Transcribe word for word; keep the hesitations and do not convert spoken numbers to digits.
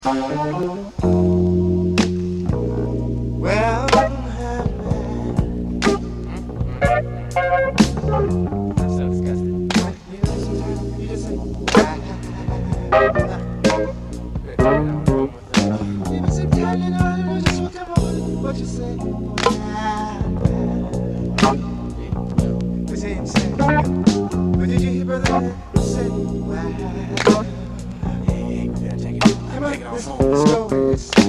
Well, that's so disgusting. You just say, what you say? This ain't saying, but did you hear, brother? Say, wow. Yeah, yeah, yeah, take it. Come on, let's, let's go.